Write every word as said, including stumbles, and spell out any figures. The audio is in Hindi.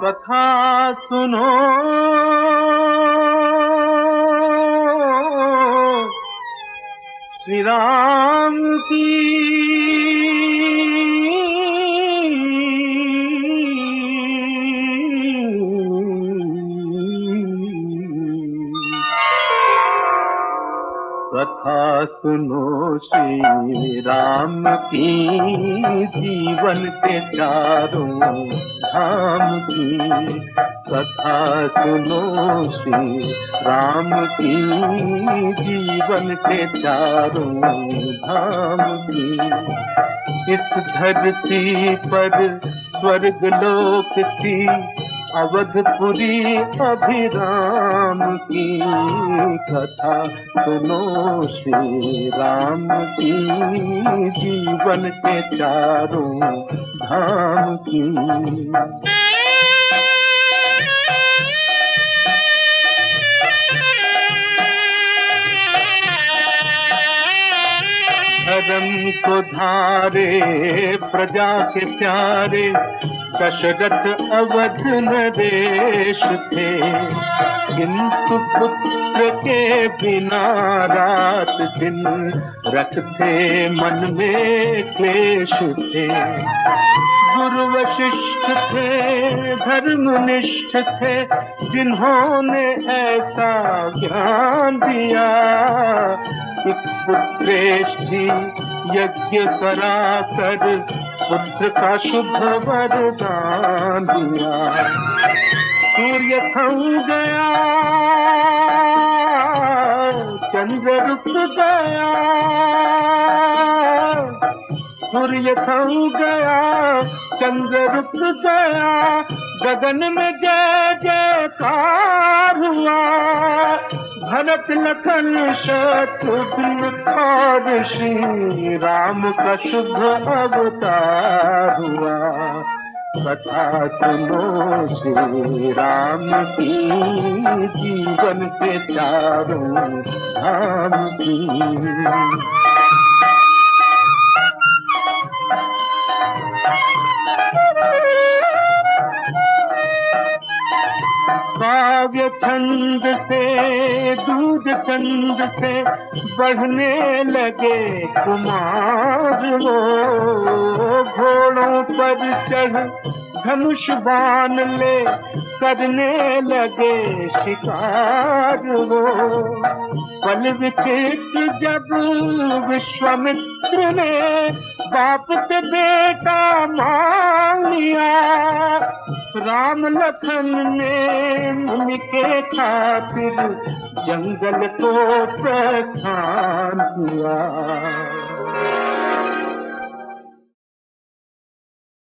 कथा सुनो श्री राम की, कथा सुनो श्री राम की, जीवन के चारों धाम की। कथा सुनो श्री राम की, जीवन के चारों धाम की। इस धरती पर स्वर्ग लोक थी, अवधपुरी अभिराम की। कथा सुनो श्री राम की, जीवन के चारों धाम की। धर्म को धारे प्रजा के प्यारे, दशरथ अवध नरेश थे। किंतु पुत्र के बिना रात दिन रखते मन में क्लेश थे। गुरु वशिष्ठ थे, धर्मनिष्ठ थे, जिन्होंने ऐसा ज्ञान दिया। एक पुत्रेष्ठी यज्ञ कराकर पुत्र का शुभ वरदान दिया। सूर्य थम गया, चंद्र रुक गया। सूर्य थम गया, चंद्र रुक गया। गगन में जय जयकार हुआ। भरत लखन शत्रुघ्न और श्री राम का शुभ अवतार हुआ। कथा सुनो श्री राम की, जीवन के चारों धाम की। काव्य छंद से दूध चंद से बढ़ने लगे कुमार वो। घोड़ों पर चढ़ धनुष बाण ले करने लगे शिकार वो। पल विचित्र जब विश्वामित्र ने बाप से बेटा मान लिया। राम लखन ने मुनि के खातिर जंगल को प्रस्थान किया।